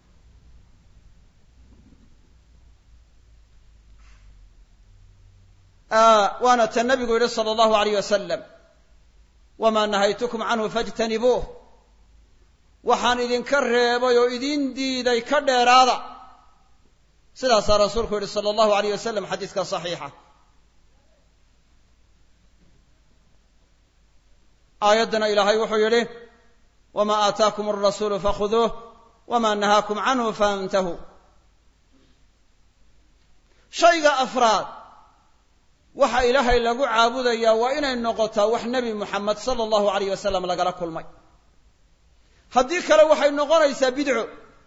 waana ta nabigu yidhi sala allahu alayh wasalam wamaa nahaytukum canhu faijtanibuuh waxaan idinka reebay oo idin diiday ka dheeraada sidaasaa rasuulku yidhi sala allahu alayh wasalam xadiiska saxiixa aayaddana ilaahay wuxuu yidhi wamaa aataakum alrasuulu fakhuduuh wamaa nahaakum canhu faintahuu shayga afraad waxa ilaahay lagu caabudayaa waa inay noqotaa wax nebi moxamed sala allahu alayh wasalam lagala kulmay haddii kale waxay noqonaysaa bidco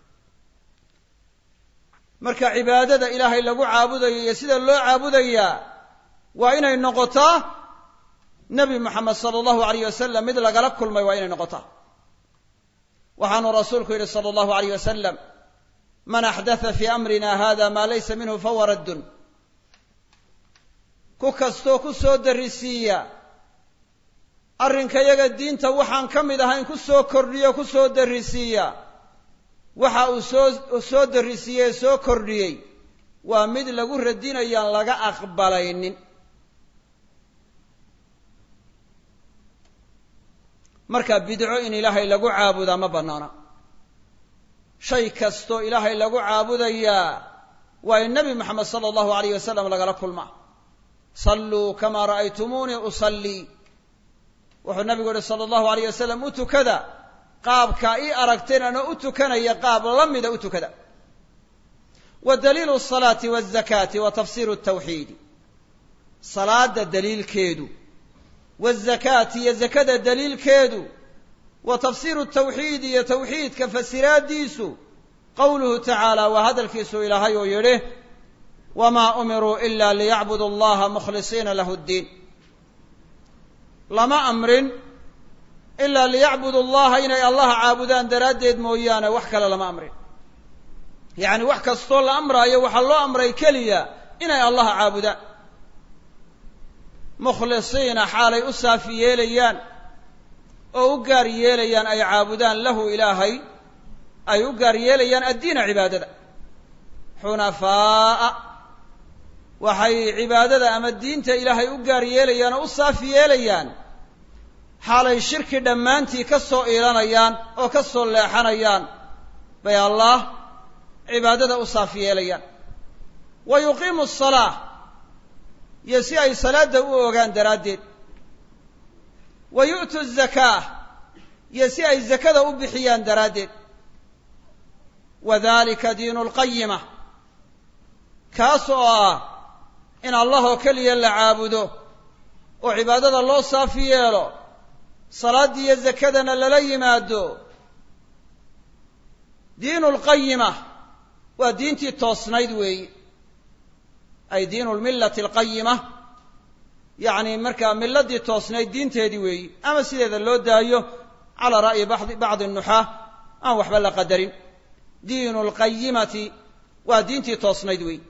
marka cibaadada ilaahay lagu caabudayo iyo sida loo caabudayaa waa inay noqotaa nebi moxamed sala allahu alayh wasalam mid lagala kulmay waa inay noqotaa waxaanu rasuulku yidhi sala allahu alayh wasalam man axdatha fii amrina hada maa laysa minhu fahuwa raddun ku kastoo ku soo darisiiya arrinkayaga diinta waxaan ka mid ahayn ku soo kordhiyo ku soo darisiiya waxa uu soo darisiiyey ee soo kordhiyey waa mid lagu radinayaan laga aqbalaynin marka bidco in ilaahay lagu caabudaa ma bannaana shay kastoo ilaahay lagu caabudayaa waa in nebi moxamed sala allahu alayh wasalam lagala kulmaa salluu kamaa ra'aytumuunii usallii wuxuu nabigu yihi sala allahu alayh wasalam u tukada qaabkaa ii aragteen anoo u tukanaya qaab la mida u tukada wa daliilu asalaati waazakaati wa tafsiiru altawxiidi salaada daliilkeedu والزكاة هي زكاة دليل كيدو وتفسير التوحيد هي توحيد كفسرات ديسو قوله تعالى وهذا الكيسو إلى هاي ويره وما أمروا إلا ليعبدوا الله مخلصين له الدين لما أمر إلا ليعبدوا الله إن الله عابدان درادد مويانا وحكى لما أمر يعني وحكى الصول أمر أي وحلو أمر كليا إن الله عابدان مخلصين حالي أسافي يليان أو أقار يليان أي عابدان له إلهي أي أقار يليان الدين عبادة حنفاء وحي عبادة أما الدين إلهي أقار يليان أسافي يليان حالي الشرك دمانتي كسو إيرانيان أو كسو الليحانيان بي الله عبادة أسافي يليان ويقيم الصلاة يسي أي صلاة وغان درادد ويؤتوا الزكاة يسي أي زكاة وبحيان درادد وذلك دين القيمة كاسوا إن الله كلي اللعابده وعبادة الله صافية له صلاة دي الزكاة للي مادو دين القيمة ودين التصنيد وي أي دين الملة القيمة يعني مركا ملة دي تصنيد دين تهدي وي أما سيدة اللو دايو على رأي بعض النحاة أو وحبال قدرين دين القيمة ودين تصنيد وي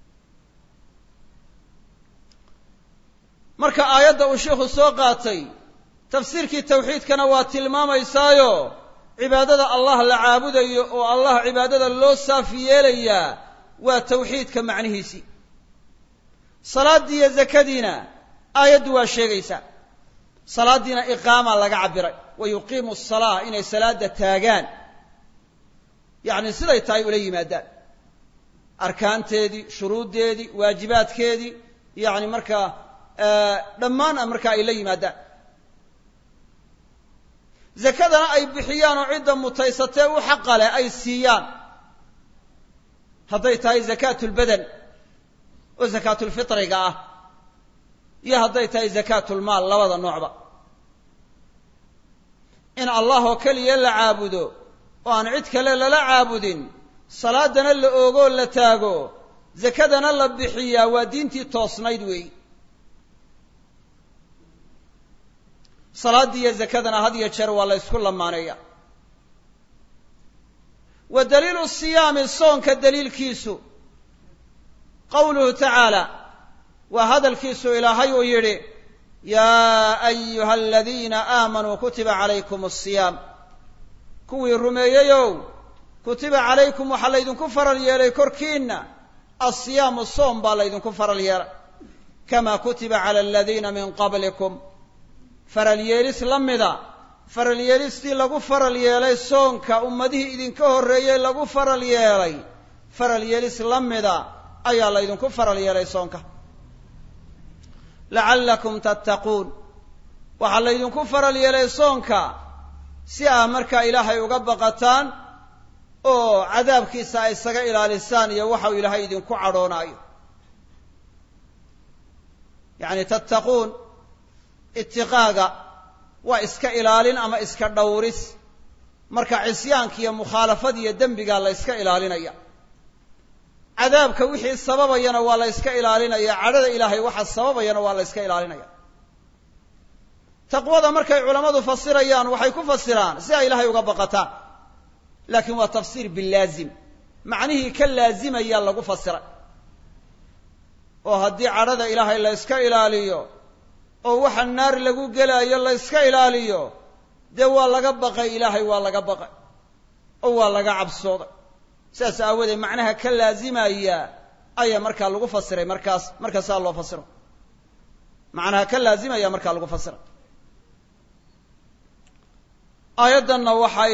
مركا آيات الشيخ السوقاتي تفسير كي التوحيد كانوا تلمام يسايو عبادة الله العابد والله عبادة الله صافية ليا والتوحيد كمعنيه سي صلاة دي زكادينا آيات واشيغيسا صلاة دينا إقامة لغا عبر ويقيم الصلاة إن صلاة تاغان يعني سيدي تاي إليه مادان أركان تيدي شروط تيدي واجبات كيدي يعني مركا دمان أمركا إليه مادان زكادنا أي بحيان عدة متيسته وحق له أي سيان هذي تاي زكاة البدن وزكاة الفطر يا هذي تاي زكاة المال لوضع النعبة إن الله كلي لا عابده وأن عدك لا عابد صلاتنا اللي أقول لتاغو زكادنا اللي بحيا ودينتي توصنيد وي صلاة دي زكادنا هذه الشر والله يسكن لمانية ودليل الصيام الصون كالدليل كيسو قوله تعالى وهذا الكيسو إلى هاي يري يا أيها الذين آمنوا كتب عليكم الصيام كوي الرمييو كتب عليكم وحليدن كفر اليري كركين الصيام الصوم باليدن كفر اليري كما كتب على الذين من قبلكم فرالياليس لمدا فرالياليس تي لغو فراليالي سونكا أمده إذن كهرية لغو فراليالي فرالياليس لمدا أي الله إذن كفراليالي سونكا لعلكم تتقون وحال إذن كفراليالي سونكا سيا مركا إلهي يقبقتان أو عذاب كيسا إساق إلى لسان يوحو إلهي إذن كعروناي يعني تتقون اتقاقا وإسكا إلالين أما إسكا دورس مركا عسيانك يا مخالفة يا دنبقا الله إسكا إلالين أيا عذابك وحي السبب ينوى الله إسكا إلالين أيا عدد إلهي وحي السبب ينوى الله إسكا إلالين أيا تقوى ذا مركا علماء فسر أيان وحي كفسران سيا إلهي وقبقتان لكن هو تفسير باللازم معنيه كاللازم أيا الله كفسران وهدي عدد إلهي الله إسكا إلاليو oo waxa naar lagu galayo la iska ilaaliyo de waa laga baqay ilaahay waa laga baqay oo waa laga cabsooday saas aawade macnaha ka laazimaya aya marka lagu fasiray markaas loo fasiro macnaha ka laazimaya marka lagu fasiro ayadanna waxay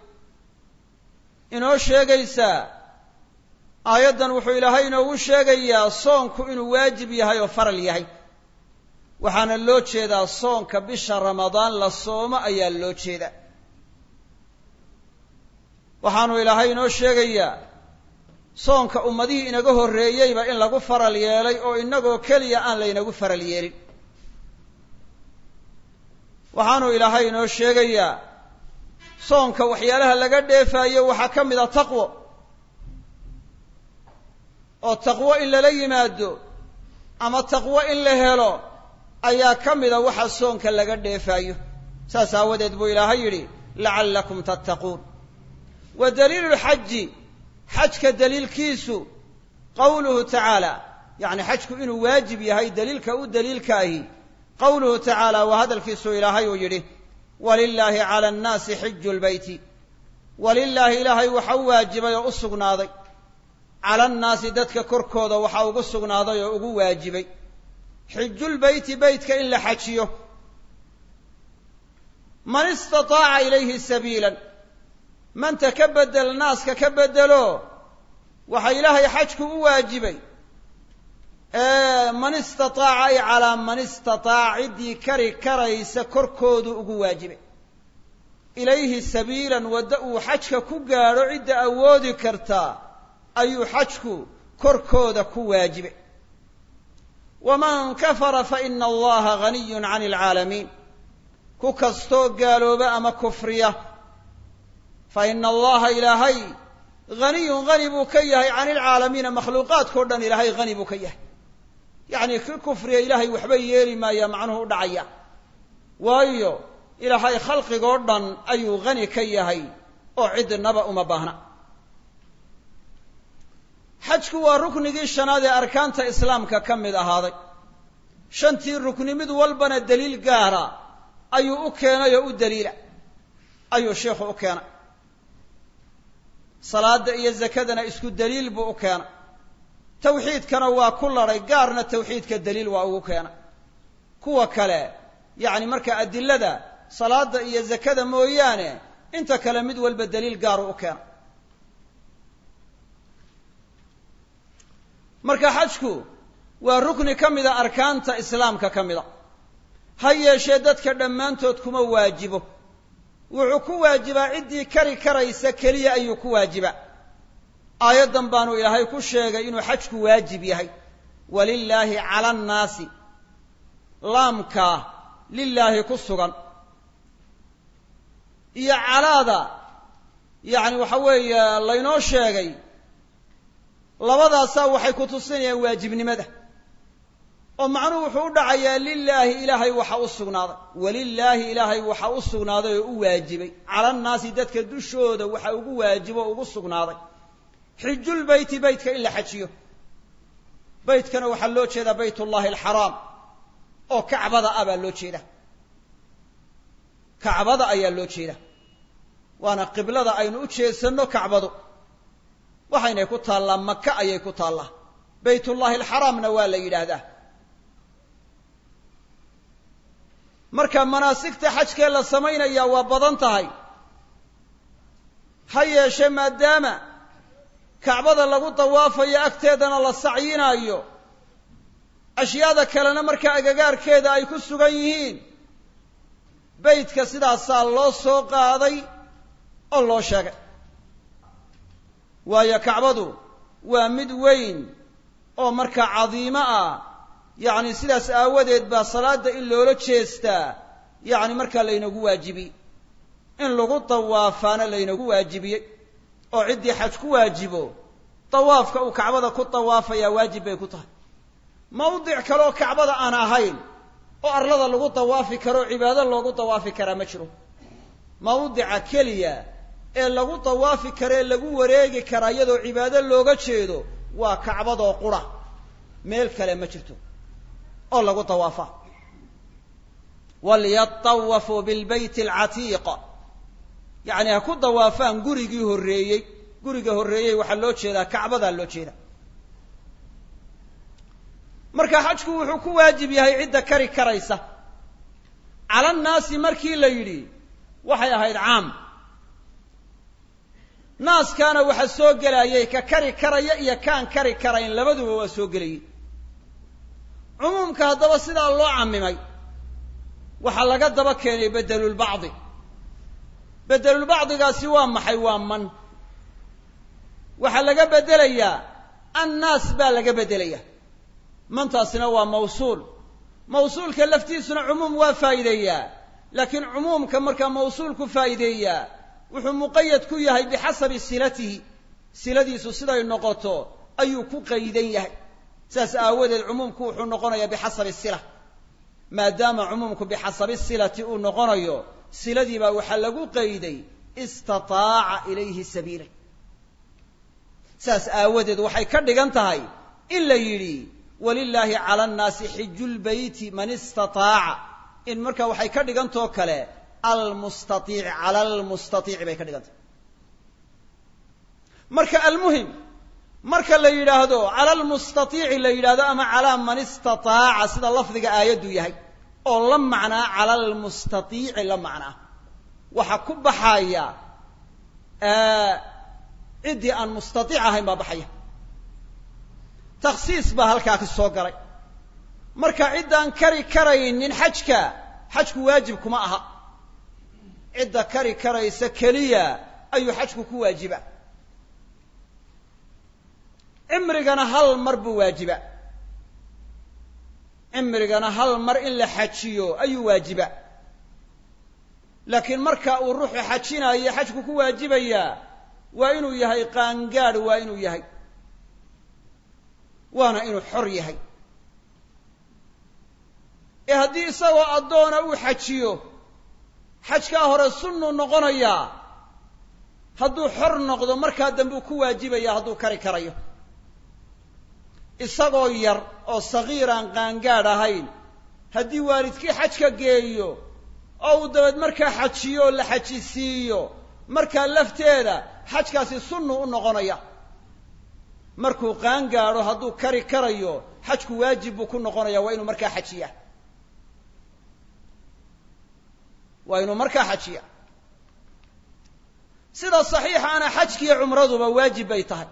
inoo sheegaysaa ayadan wuxuu ilaahay inoogu sheegayaa soonku inuu waajib yahay oo faral yahay waxaana loo jeedaa soonka bisha ramadaan la soomo ayaa loo jeedaa waxaanu ilaahay inoo sheegayaa soonka ummadihii inaga horreeyeyba in lagu faral yeelay oo inagoo keliya aan laynagu faral yeelin waxaanu ilaahay inoo sheegayaa soonka waxyaalaha laga dheefaayo waxaa ka mid a taqwo oo taqwo in lala yimaado ama taqwo in la helo ayaa ka mida waxa soonka laga dheefaayo saas aawadeed buu ilaahay yidhi lacallakum tattaquun wa daliilu lxaji xajka daliilkiisu qawluhu tacaala yacni xajku inuu waajib yahay daliilka u daliilkaahi qawluhu tacaala waa hadalkiisuu ilaahay uu yidhi walilaahi cala annaasi xiju lbeyti walilaahi ilaahay waxa u waajibay oo u sugnaaday cala annaasi dadka korkooda waxa ugu sugnaaday oo ugu waajibay xijulbeyti beytka in la xajiyo man istataaca ilayhi sabiilan manta ka bedel naaska ka bedelo waxa ilaahay xajku u waajibay man istataaca ay calaa man istataaca ciddii kari karaysa korkoodu ugu waajibay ilayhi sabiilan wadda uu xajka ku gaadho cidda awoodi kartaa ayuu xajku korkooda ku waajibay waman kafara fa ina allaha ganiyun cani alcaalamiin ku kastoo gaalooba ama kufriya fa ina allaha ilaahay ganiyun gani buu ka yahay cani alcaalamiina makhluuqaadkao dhan ilaahay gani buu ka yahay yacni ki kufriya ilaahay waxba yeeli maaya macnuhu u dhacaya waayo ilaahay khalqigoo dhan ayuu gani ka yahay oo cidnaba uma baahna xajku waa ruknigii shanaad ee arkaanta islaamka ka mid ahaaday shantii rukni mid walbana daliil gaara ayuu u keenay oo u daliila ayuu sheikhu u keenay salaada iyo zakadana isku daliil buu u keenay tawxiidkana waa ku ladhay gaarna tawxiidka daliil waa ugu keenay kuwa kale yacni marka adilada salaada iyo zakada mooyaane inta kale mid walba daliil gaaru u keenay marka xajku waa rukni ka mida arkaanta islaamka ka mida ha yeeshee dadka dhammaantood kuma waajibo wuxuu ku waajibaa ciddii kari karaysa keliya ayuu ku waajibaa aayaddan baanu ilaahay ku sheegay inuu xajku waajib yahay walilaahi cala annaasi laamkaa lilaahi ku sugan iyo calaada yacni waxa weeye laynoo sheegay labadaasaa waxay ku tusinayaan waajibnimada oo macnuhu wuxuu u dhacayaa lilaahi ilaahay waxa u sugnaaday walilaahi ilaahay waxa u sugnaaday oo u waajibay cala annaasi dadka dushooda waxa ugu waajibo o ugu sugnaaday xijulbeyti beytka in la xajiyo beytkana waxaa loo jeedaa baytullahi alxaraam oo kacbada ah baa loo jeeda kacbada ayaa loo jeeda waana qiblada aynu u jeedsanno kacbadu waxaynay ku taallaa maka ayay ku taallaa baytullahi alxaraamna waa la yidhaahdaa marka manaasigta xajkee la samaynayaa waa badan tahay ha yeeshee maadaama kacbada lagu dawaafayo agteedana la sacyinaayo ashyaada kalena markaa agagaarkeeda ay ku sugan yihiin beytka sidaasaa loo soo qaaday oo loo sheegay waayo kacbadu waa mid weyn oo markaa cadiimo ah yacni sidaas aawadeed baa salaada in loola jeestaa yacni markaa laynagu waajibiyey in lagu dawaafaana laynagu waajibiyey oo ciddii xaj ku waajibo dawaafka uu kacbada ku dawaafayaa waajib bay ku tahay mawdic kaleoo kacbada aan ahayn oo arlada lagu dawaafi karo o cibaado loogu dawaafi karaa ma jiro mawdica keliya ee lagu dawaafi karo ee lagu wareegi karaa iyadoo cibaado looga jeedo waa kacbadoo qura meel kale ma jirto oo lagu dawaafa walyatawafuu bilbeyti alcatiiq yacni ha ku dawaafaan gurigii horreeyey guriga horreeyey waxaa loo jeedaa kacbadaa loo jeeda marka xajku wuxuu ku waajib yahay cidda kari karaysa cala annaasi markii la yidhi waxay ahayd caam naaskaana waxa soo gelayay ka kari karaya iyo kaan kari karayn labaduba waa soo gelayey cumuumka haddaba sidaa loo camimay waxaa laga daba keenay bedelulbacdi bedelulbacdigaasi waa maxay waa man waxaa laga bedelayaa annaas baa laga beddelaya mantaasina waa mawsuul mawsuulka laftiisuna cumuum waa faa'iideeyaa laakiin cumuumka markaa mawsuulku faa'iideeyaa wuxuu muqayad ku yahay bixasabi silatihi siladiisu siday noqoto ayuu ku qaydan yahay saas aawadeed cumuumku wuxuu noqonayaa bixasabi sila maadaama cumuumku bixasabi silati uu noqonayo siladii baa waxaa lagu qayday istataaca ilayhi sabiila saas aawadeed waxay ka dhigan tahay in la yidhi walilaahi cala annaasi xijulbeyti man istataaca in markaa waxay ka dhigantao kale almustaiic cala almustaiici bay ka dhigantahay marka almuhim marka la yidhaahdo cala almustaiici la yidhahdo ama calaa man istataaca sida lafdiga aayaddu yahay oo la macnaa cala almustaiici la macnaa waxa ku baxaya ciddii aan mustaiic ahayn baa baxaya takhsiis baa halkaa ka soo galay marka ciddaan kari karaynin xajku waajib kuma aha cidda kari karaysa keliya ayuu xajku ku waajiba cimrigana hal mar buu waajiba cimrigana hal mar in la xajiyo ayuu waajiba laakiin marka uu ruuxu xajinayo xajku ku waajibayaa waa inuu yahay qaangaadh waa inuu yahay waana inuu xor yahay ee haddii isagoo addoona uu xajiyo xajkaa hore sunnuu noqonayaa hadduu xor noqdo markaa dambuu ku waajibaya hadduu kari karayo isagoo yar oo sagiiraan qaangaadh ahayn haddii waalidkii xajka geeyo oo uu dabeed markaa xajiyo oo la xajisiiyo markaa lafteeda xajkaasi sunnuu u noqonaya markuu qaangaadho hadduu kari karayo xajku waajib buu ku noqonaya waa inuu markaa xajiya sida saxiixa ana xajkiiyo cumraduba waajib bay tahay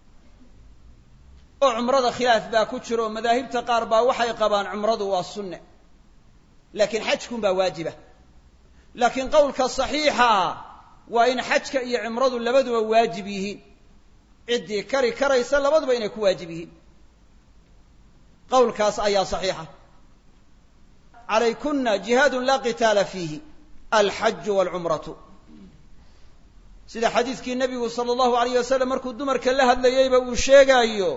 oo cumrada khilaaf baa ku jiro oo madaahibta qaar baa waxay qabaan cumradu waa sunne laakiin xajkun baa waajiba laakiin qowlka saxiixa ah waa in xajka iyo cumradu labaduba waajib yihiin ciddii kari karaysa labaduba inay ku waajib yihiin qowlkaas ayaa saxiixa calaykuna jihaadun laa qitaala fiihi alxaju waalcumratu sida xadiidkii nebigu sala allahu alayh wasalam markuu dumarka la hadlayeyba uu sheegaayo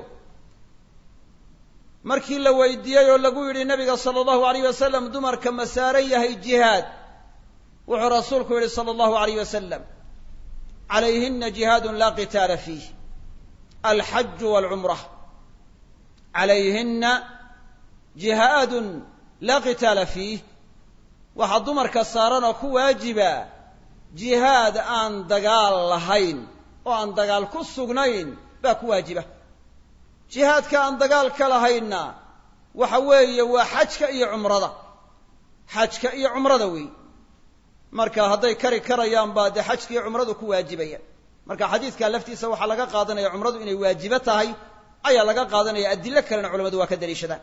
markii la weydiiyey oo lagu yidhi nebiga sala allahu alayh wasalam dumarka ma saaran yahay jihaad wuxuu rasuulku yidhi sala allahu alayh wasalam calayhina jihaadun laa qitaala fiih alxaju waalcumra calayhina jihaadun laa qitaala fiih waxaa dumarka saaran oo ku waajiba jihaad aan dagaal lahayn oo aan dagaal ku sugnayn baa ku waajiba jihaadka aan dagaalka lahaynna waxa weeye waa xajka iyo cumrada weey marka hadday kari karayaan baa dee xajka iyo cumradu ku waajibaya marka xadiidka laftiisa waxaa laga qaadanaya cumradu inay waajibo tahay ayaa laga qaadanaya adilo kalena culamadu waa ka daliishadaan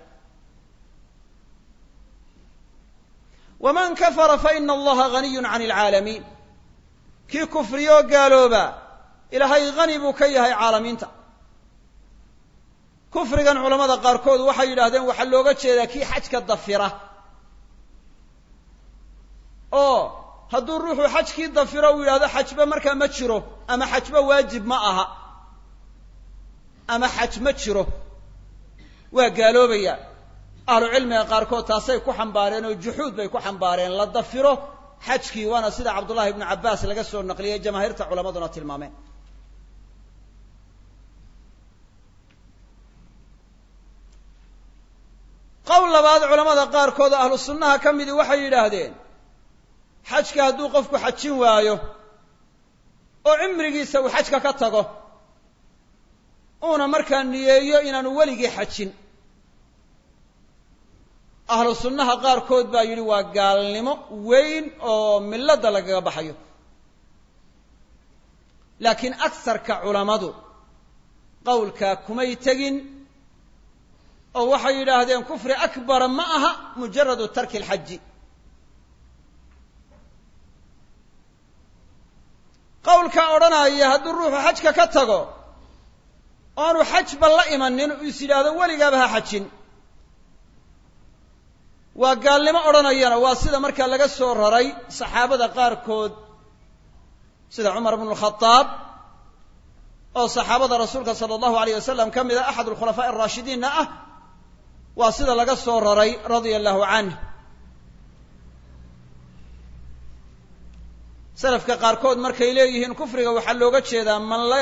waman kafara faina allaha ganiyun can alcaalamiin kii kufriyoo gaalooba ilaahay hani buu ka yahay caalamiinta kufrigan culamada qaarkood waxay yidhaahdeen waxaa looga jeedaa kii xajka dafira oo hadduu ruuxu xajkii dafiro uu yidhahdo xajba markaa ma jiro ama xajba waajib ma aha ama xaj ma jiro waa gaaloobaya ahlu cilmiga qaarkood taasay ku xambaareen oo juxuud bay ku xambaareen la dafiro xajkii waana sida cabdullahi ibnu cabbaas laga soo naqliyey jamaahiirta culamaduna tilmaameen qowl labaad culamada qaarkood ahlu sunnaha ka midii waxay yidhaahdeen xajka hadduu qofku xajin waayo oo cimrigiisa uu xajka ka tago uuna markaa niyeeyo inaanu weligii xajin ahlu sunnaha qaarkood baa yidhi waa gaalnimo weyn oo milladda lagaga baxayo laakiin agsarka culammadu qowlkaa kumay tegin oo waxay yidhaahdeen kufri akbara ma aha mujaradu tarki alxaji qowlkaa odhanaya hadduu ruuxu xajka ka tago oanu xajba la imanin uu is yidhaahdo weligaaba ha xajin waa gaalnimo odhanayana waa sida markaa laga soo raray saxaabada qaarkood sida cumar ibn al-Khattab oo saxaabada rasuulka sala allahu alayh wasalam ka mid a axad alkhulafaa'i araashidiinna ah waa sida laga soo raray radia allahu canh salafka qaarkood markay leeyihiin kufriga waxaa looga jeedaa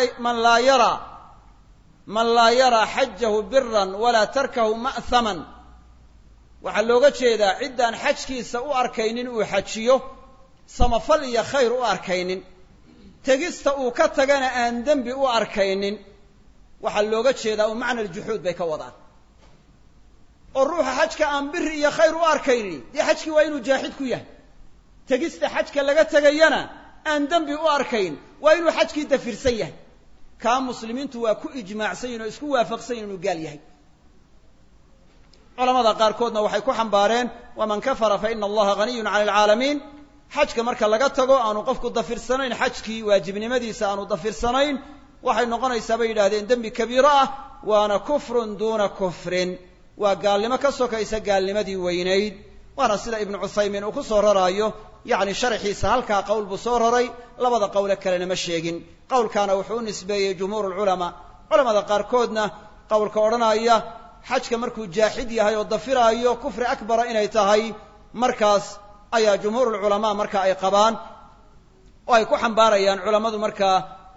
man laa yaraa xajahu biran walaa tarkahu ma'haman waxaa looga jeedaa ciddaan xajkiisa u arkaynin uu xajiyo samafal iyo khayr u arkaynin tegista uu ka tagana aan dembi u arkaynin waxaa looga jeedaa u macna aljuxuud bay ka wadaan oo ruuxa xajka aan biri iyo khayr u arkaynin dee xajkii waa inuu jaaxid ku yahay tegista xajka laga tegayana aan dembi u arkayn waa inuu xajkii dafirsan yahay kaa muslimiintu waa ku ijmaacsan yihin oo isku waafaqsan yihin inuu gaal yahay culamada qaarkoodna waxay ku xambaareen waman kafara fa ina allaha haniyun cala alcaalamiin xajka marka laga tago aanu qofku dafirsanayn xajkii waajibnimadiisa aanu dafirsanayn waxay noqonaysaa bay yidhahdeen dembi kabiiro ah waana kufrun duuna kufrin waa gaalnimo ka sokaysa gaalnimadii weynayd waana sida ibnu cuthaymiin uu ku soo raraayo yacni sharxiisa halkaa qowl buu soo raray labada qowle kalena ma sheegin qowlkaana wuxuu u nisbeeyey jumhuur alculamaa culamada qaarkoodna qowlka odhanaya xajka markuu jaaxid yahay oo dafiraayo kufri akbara inay tahay markaas ayaa jumhuur alculamaa marka ay qabaan oo ay ku xambaarayaan culammadu markaa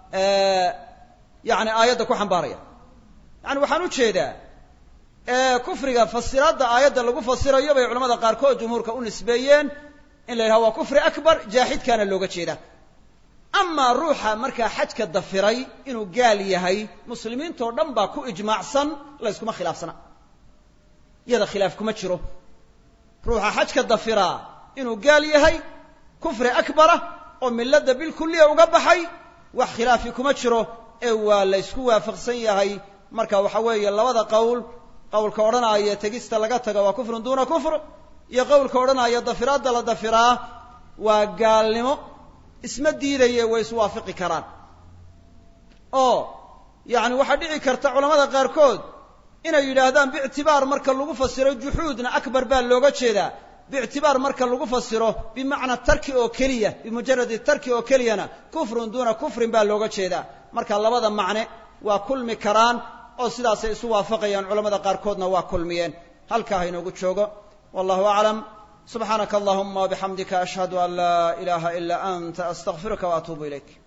yani aayadda ku xambaarayaan yani waxaan u jeedaa kufriga fasiraadda aayadda lagu fasirayo bay culamada qaarkood jumhuurka u nisbeeyeen in la yidhaha waa kufri akbar jaaxidkaana looga jeedaa amaa ruuxa markaa xajka dafiray inuu gaal yahay muslimiintoo dhan baa ku ijmaacsan layskuma khilaafsana iyada khilaaf kuma jiro ruuxa xajka dafiraa inuu gaal yahay kufri akbara oo milladda bilkulliya uga baxay wax khilaafi kuma jiro ee waa laysku waafaqsan yahay marka waxa weeye labada qowlka odhanaya tegista laga taga waa kufrun duuna kufr iyo qowlka odhanaya dafiraadda la dafiraa waa gaalnimo isma diidaye way iswaafaqi karaan oo yani waxaa dhici karta culamada qaarkood inay yidhaahdaan biictibaar marka lagu fasiro juxuudna akbar baa looga jeedaa biictibaar marka lagu fasiro bimacna tarki oo keliya bimujaradi tarki oo keliyana kufrun duuna kufrin baa looga jeedaa marka labada macne waa kulmi karaan oo sidaasay isu waafaqayaan culamada qaarkoodna waa kulmiyeen halkaa ha inoogu joogo wallahu aclam subxaanaka allahuma wabixamdika ashhadu an laa ilaha ila anta astaqfiruka waatuubu ilayk